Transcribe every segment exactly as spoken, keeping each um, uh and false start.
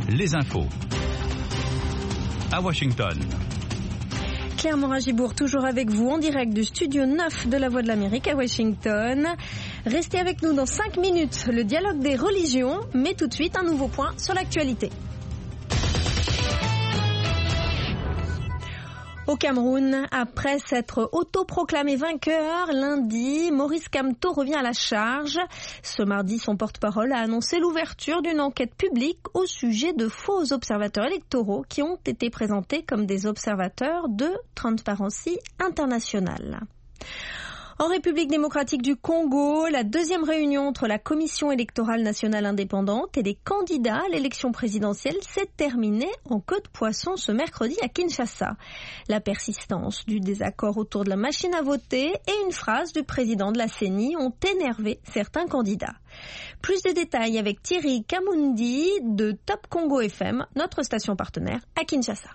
les infos. À Washington. Claire Morin-Gibourg, toujours avec vous en direct du studio neuf de la Voix de l'Amérique à Washington. Restez avec nous dans cinq minutes, le dialogue des religions, mais tout de suite un nouveau point sur l'actualité. Au Cameroun, après s'être autoproclamé vainqueur lundi, Maurice Kamto revient à la charge. Ce mardi, son porte-parole a annoncé l'ouverture d'une enquête publique au sujet de faux observateurs électoraux qui ont été présentés comme des observateurs de Transparency International. En République démocratique du Congo, la deuxième réunion entre la Commission électorale nationale indépendante et les candidats à l'élection présidentielle s'est terminée en queue de poisson ce mercredi à Kinshasa. La persistance du désaccord autour de la machine à voter et une phrase du président de la C E N I ont énervé certains candidats. Plus de détails avec Thierry Kamundi de Top Congo F M, notre station partenaire à Kinshasa.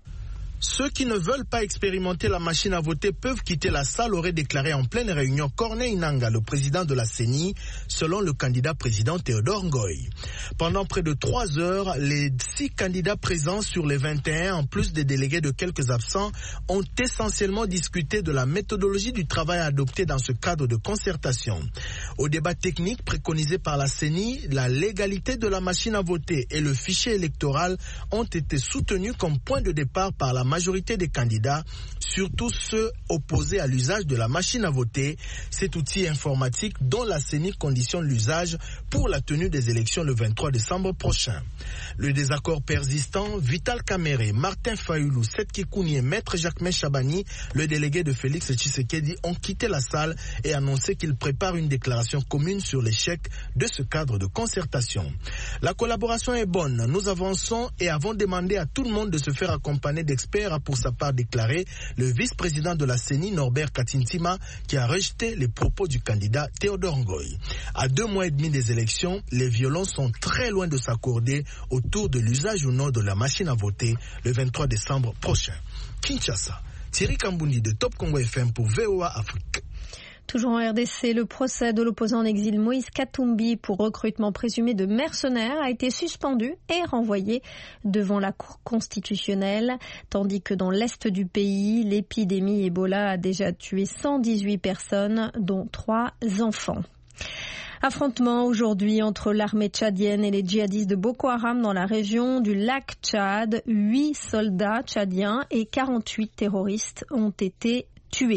Ceux qui ne veulent pas expérimenter la machine à voter peuvent quitter la salle, aurait déclaré en pleine réunion Corneille Nangaa, le président de la C E N I, selon le candidat président Théodore Ngoy. Pendant près de trois heures, les six candidats présents sur les vingt et un, en plus des délégués de quelques absents, ont essentiellement discuté de la méthodologie du travail adopté dans ce cadre de concertation. Au débat technique préconisé par la C E N I, la légalité de la machine à voter et le fichier électoral ont été soutenus comme point de départ par la majorité des candidats, surtout ceux opposés à l'usage de la machine à voter, cet outil informatique dont la C E N I conditionne l'usage pour la tenue des élections le vingt-trois décembre prochain. Le désaccord persistant, Vital Kamerhe, Martin Fayulu, Seth Kikouni et Maître Jacquemain Chabani, le délégué de Félix Tshisekedi, ont quitté la salle et annoncé qu'ils préparent une déclaration commune sur l'échec de ce cadre de concertation. La collaboration est bonne, nous avançons et avons demandé à tout le monde de se faire accompagner d'experts, a pour sa part déclaré le vice-président de la C E N I, Norbert Katintima, qui a rejeté les propos du candidat Théodore Ngoy. À deux mois et demi des élections, les violons sont très loin de s'accorder autour de l'usage ou non de la machine à voter le vingt-trois décembre prochain. Kinshasa, Thierry Kambundi de Top Congo F M pour V O A Afrique. Toujours en R D C, le procès de l'opposant en exil Moïse Katumbi pour recrutement présumé de mercenaires a été suspendu et renvoyé devant la Cour constitutionnelle, tandis que dans l'est du pays, l'épidémie Ebola a déjà tué cent dix-huit personnes, dont trois enfants. Affrontement aujourd'hui entre l'armée tchadienne et les djihadistes de Boko Haram dans la région du lac Tchad. Huit soldats tchadiens et quarante-huit terroristes ont été tués.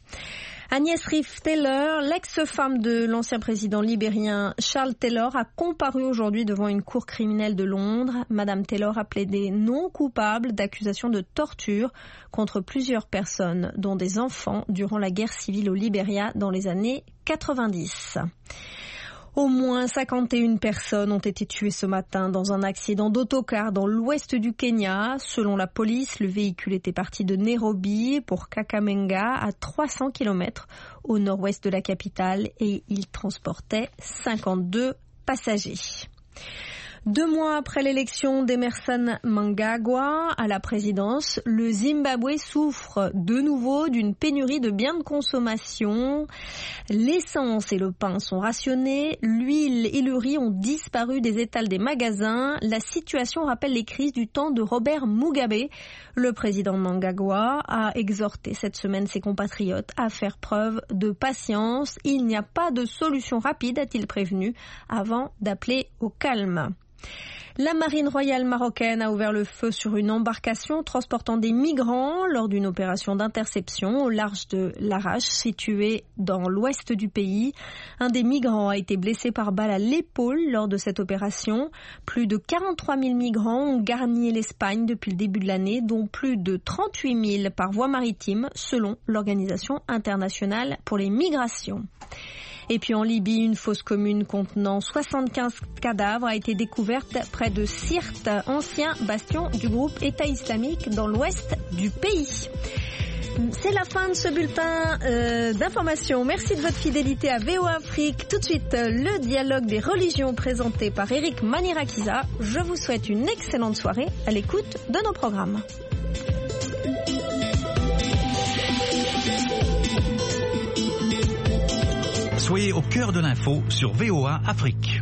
Agnès Riff Taylor, l'ex-femme de l'ancien président libérien Charles Taylor, a comparu aujourd'hui devant une cour criminelle de Londres. Madame Taylor a plaidé non coupable d'accusations de torture contre plusieurs personnes, dont des enfants, durant la guerre civile au Libéria dans les années quatre-vingt-dix. Au moins cinquante et une personnes ont été tuées ce matin dans un accident d'autocar dans l'ouest du Kenya. Selon la police, le véhicule était parti de Nairobi pour Kakamega, à trois cents kilomètres au nord-ouest de la capitale, et il transportait cinquante-deux passagers. Deux mois après l'élection d'Emerson Mnangagwa à la présidence, le Zimbabwe souffre de nouveau d'une pénurie de biens de consommation. L'essence et le pain sont rationnés, l'huile et le riz ont disparu des étals des magasins. La situation rappelle les crises du temps de Robert Mugabe. Le président Mnangagwa a exhorté cette semaine ses compatriotes à faire preuve de patience. Il n'y a pas de solution rapide, a-t-il prévenu, avant d'appeler au calme. La marine royale marocaine a ouvert le feu sur une embarcation transportant des migrants lors d'une opération d'interception au large de Larache, située dans l'ouest du pays. Un des migrants a été blessé par balle à l'épaule lors de cette opération. Plus de quarante-trois mille migrants ont garni l'Espagne depuis le début de l'année, dont plus de trente-huit mille par voie maritime, selon l'Organisation internationale pour les migrations. Et puis en Libye, une fosse commune contenant soixante-quinze cadavres a été découverte près de Sirte, ancien bastion du groupe État islamique dans l'ouest du pays. C'est la fin de ce bulletin euh, d'information. Merci de votre fidélité à V O A Afrique. Tout de suite, le dialogue des religions présenté par Eric Manirakiza. Je vous souhaite une excellente soirée à l'écoute de nos programmes. Soyez au cœur de l'info sur V O A Afrique.